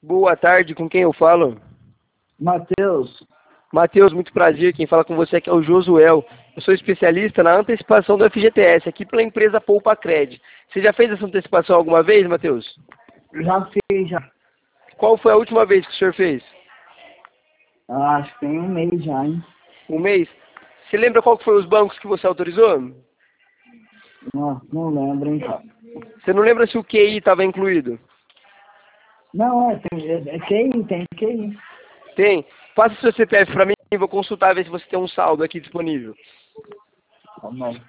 Boa tarde, com quem eu falo? Matheus, Matheus, muito prazer. Quem fala com você aqui é o Josuel. Eu sou especialista na antecipação do FGTS, aqui pela empresa Poupa Cred. Você já fez essa antecipação alguma vez, Matheus? já fiz, já. Qual foi a última vez que o senhor fez? Acho que tem um mês já, hein? Um mês? Você lembra qual que foi os bancos que você autorizou? Não lembro, hein, cara. Você não lembra se o QI estava incluído? Não, é QI, tem QI. Tem. Passa seu CPF para mim e vou consultar, ver se você tem um saldo aqui disponível. Calma aí.